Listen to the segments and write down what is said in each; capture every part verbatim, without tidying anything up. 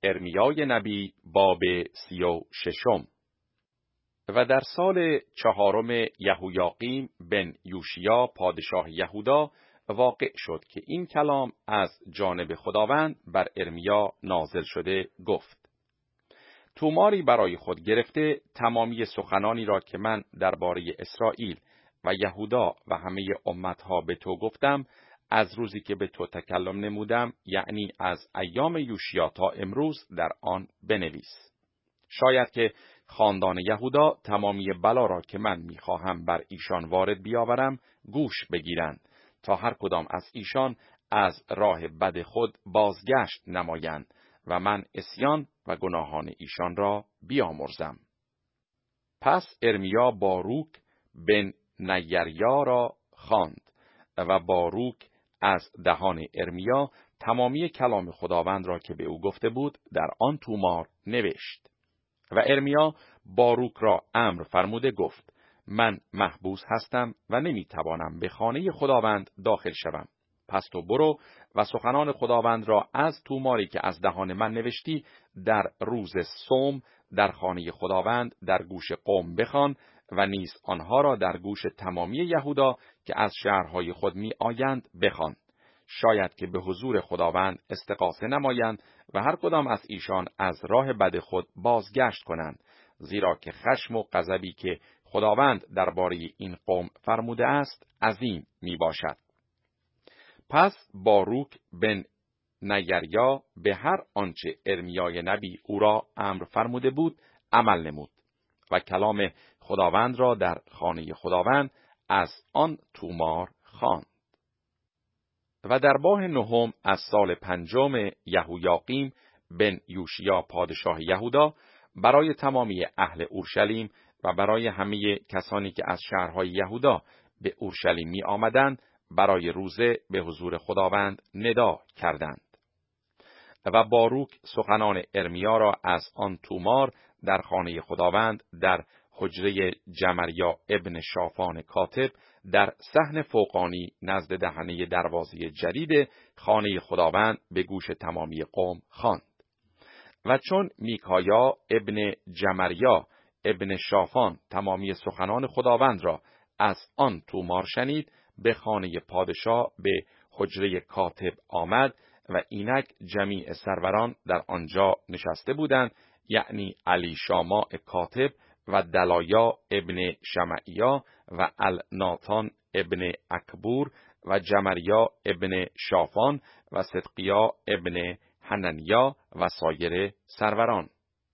ارمیای نبی باب سی و ششم. و در سال چهارم یهویاقیم بن یوشیا پادشاه یهودا واقع شد که این کلام از جانب خداوند بر ارمیا نازل شده گفت: توماری برای خود گرفته تمامی سخنانی را که من درباره اسرائیل و یهودا و همه امتها به تو گفتم از روزی که به تو تکلم نمودم، یعنی از ایام یوشیا تا امروز، در آن بنویس. شاید که خاندان یهودا تمامی بلا را که من میخواهم بر ایشان وارد بیاورم گوش بگیرند، تا هر کدام از ایشان از راه بد خود بازگشت نمایند و من عصیان و گناهان ایشان را بیامرزم. پس ارمیا باروک بن نیریا را خواند و باروک از دهان ارمیا تمامی کلام خداوند را که به او گفته بود در آن تومار نوشت. و ارمیا باروک را امر فرموده گفت: من محبوس هستم و نمیتوانم به خانه خداوند داخل شوم. پس تو برو و سخنان خداوند را از توماری که از دهان من نوشتی در روز صوم در خانه خداوند در گوش قوم بخوان و نیز آنها را در گوش تمامی یهودا که از شهرهای خود می آیند بخوان. شاید که به حضور خداوند استغاثه نمایند و هر کدام از ایشان از راه بد خود بازگشت کنند، زیرا که خشم و غضبی که خداوند درباره این قوم فرموده است عظیم می باشد. پس باروک بن نیریا به هر آنچه ارمیای نبی او را امر فرموده بود عمل نمود و کلام خداوند را در خانه خداوند از آن تومار خواند. و در ماه نهم از سال پنجم یهویاقیم بن یوشیا پادشاه یهودا برای تمامی اهل اورشلیم و برای همه کسانی که از شهرهای یهودا به اورشلیم می آمدند برای روزه به حضور خداوند ندا کردند. و باروک سخنان ارمیا را از آن تومار در خانه خداوند در حجره جمریا ابن شافان کاتب در صحن فوقانی نزد دهنه دروازه جدید خانه خداوند به گوش تمامی قوم خواند. و چون میکایا ابن جمریا ابن شافان تمامی سخنان خداوند را از آن تومار شنید، به خانه پادشاه به حجره کاتب آمد و اینک جمیع سروران در آنجا نشسته بودند، یعنی علی شاماء کاتب و دلایا ابن شمعیا و الناتان ابن اکبور و جمریا ابن شافان و صدقیا ابن حننیا و سایر سروران.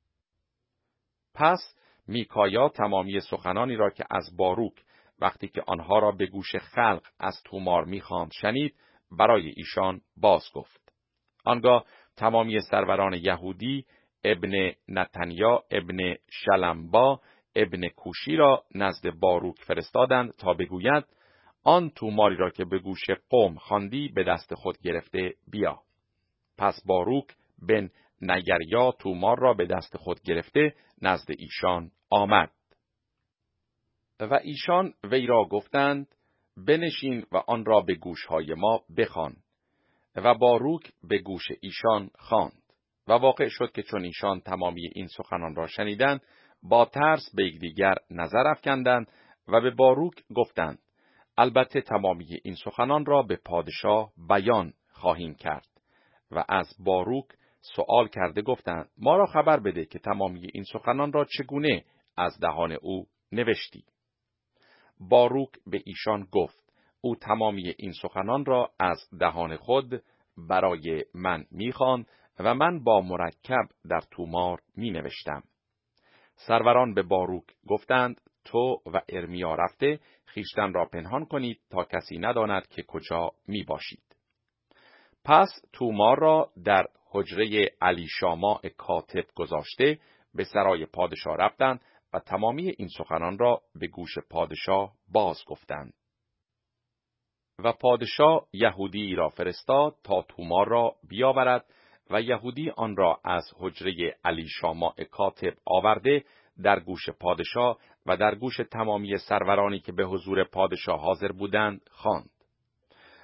پس میکایا تمامی سخنانی را که از باروک وقتی که آنها را به گوش خلق از تومار میخواند شنید برای ایشان باز گفت. آنگاه تمامی سروران یهودی ابن نتنیا ابن شلمبا ابن کوشی را نزد باروک فرستادند تا بگوید: آن توماری را که به گوش قوم خواندی به دست خود گرفته بیا. پس باروک بن نیریا تومار را به دست خود گرفته نزد ایشان آمد. و ایشان وی را گفتند: بنشین و آن را به گوشهای ما بخوان. و باروک به گوش ایشان خواند. و واقع شد که چون ایشان تمامی این سخنان را شنیدند با ترس به یکدیگر نظر افکندند و به باروک گفتند: البته تمامی این سخنان را به پادشاه بیان خواهیم کرد. و از باروک سؤال کرده گفتند: ما را خبر بده که تمامی این سخنان را چگونه از دهان او نوشتی. باروک به ایشان گفت: او تمامی این سخنان را از دهان خود برای من میخواند و من با مرکب در تومار می نوشتم. سروران به باروک گفتند: تو و ارمیا رفته خیشتن را پنهان کنید تا کسی نداند که کجا می باشید. پس تومار را در حجره علی شاماء کاتب گذاشته به سرای پادشاه رفتند و تمامی این سخنان را به گوش پادشاه باز گفتند. و پادشاه یهودی را فرستاد تا تومار را بیاورد و یهودی آن را از حجره علی شاماء کاتب آورده در گوش پادشاه و در گوش تمامی سرورانی که به حضور پادشاه حاضر بودند خواند.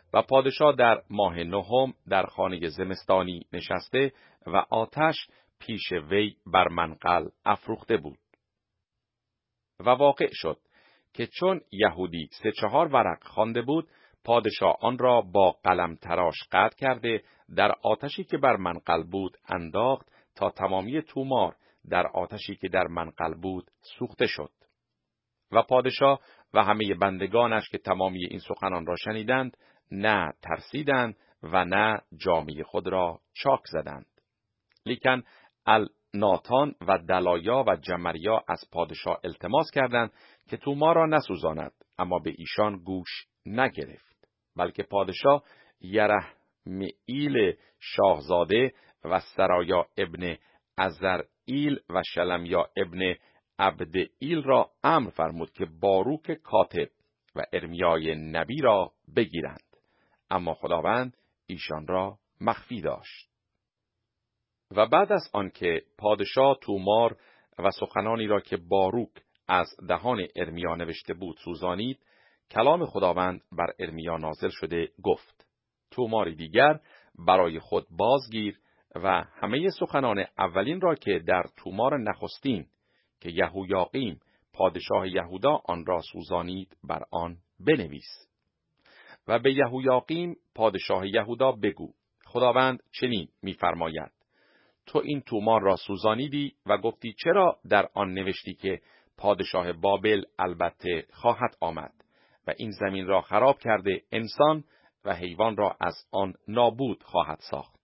و پادشاه در ماه نهم در خانه زمستانی نشسته و آتش پیش وی بر منقل افروخته بود. و واقع شد که چون یهودی سه چهار ورق خوانده بود، پادشاه آن را با قلم تراش قطع کرده در آتشی که بر منقل بود انداخت تا تمامی تومار در آتشی که در منقل بود سوخته شد. و پادشاه و همه بندگانش که تمامی این سخنان را شنیدند نه ترسیدند و نه جامه خود را چاک زدند. لیکن الناتان و دلایا و جمریا از پادشاه التماس کردند که تومار را نسوزاند، اما به ایشان گوش نگرفت، بلکه پادشاه یرحمعیل شاهزاده و سرایا ابن عزرائیل و شلمیا ابن عبدئیل را امر فرمود که باروک کاتب و ارمیای نبی را بگیرند، اما خداوند ایشان را مخفی داشت. و بعد از آنکه پادشاه تومار و سخنانی را که باروک از دهان ارمیا نوشته بود سوزانید، کلام خداوند بر ارمیا نازل شده گفت: توماری دیگر برای خود بازگیر و همه سخنان اولین را که در تومار نخستین که یهویاقیم پادشاه یهودا آن را سوزانید بر آن بنویس. و به یهویاقیم پادشاه یهودا بگو: خداوند چنین می‌فرماید: تو این تومار را سوزانیدی و گفتی چرا در آن نوشتی که پادشاه بابل البته خواهد آمد و این زمین را خراب کرده انسان و حیوان را از آن نابود خواهد ساخت.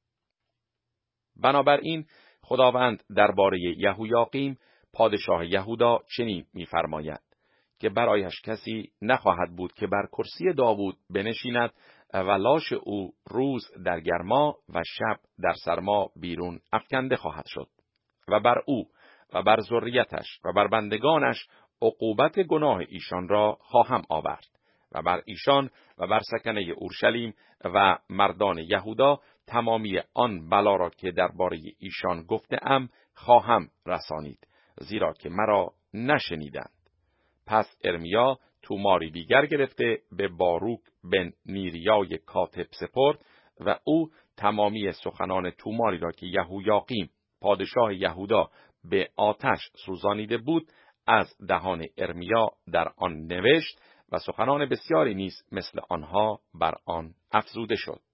بنابراین خداوند درباره یهویاقیم پادشاه یهودا چنین می‌فرماید که برایش کسی نخواهد بود که بر کرسی داوود بنشیند و لاش او روز در گرما و شب در سرما بیرون افکنده خواهد شد و بر او و بر ذریتش و بر بندگانش عقوبت گناه ایشان را خواهم آورد و بر ایشان و بر سکنه اورشلیم و مردان یهودا تمامی آن بلا را که درباره ایشان گفته‌ام خواهم رسانید، زیرا که مرا نشنیدند. پس ارمیا توماری دیگر گرفته به باروک بن نیریای کاتب سپرد و او تمامی سخنان توماری را که یهویاقیم پادشاه یهودا به آتش سوزانیده بود از دهان ارمیا در آن نوشت و سخنان بسیاری نیز مثل آنها بر آن افزوده شد.